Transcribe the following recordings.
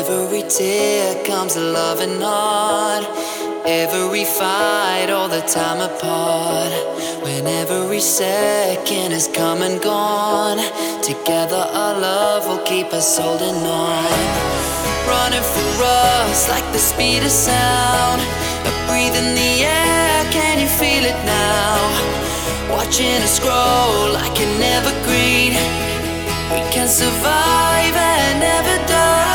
every tear comes a loving heart. Every fight, all the time apart. When every second is come and gone, together our love will keep us holding on. Running for us like the speed of sound. A breathe in the air, can you feel it now? Watching us grow like an evergreen. We can survive and never die.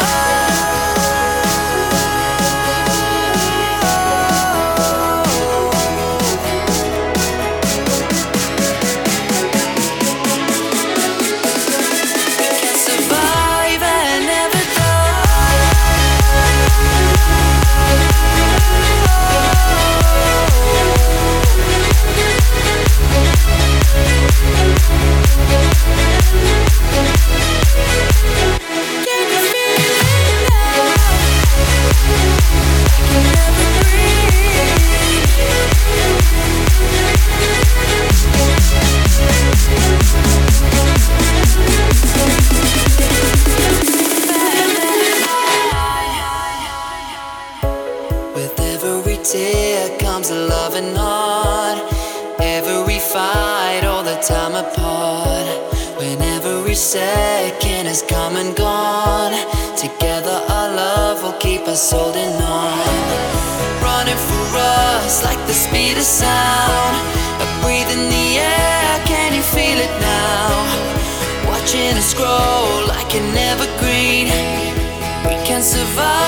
Tear comes a loving heart. Every fight, all the time apart. When every second is come and gone, together our love will keep us holding on. Running for us like the speed of sound. A breathe in the air, can you feel it now? Watching us grow like an evergreen. We can survive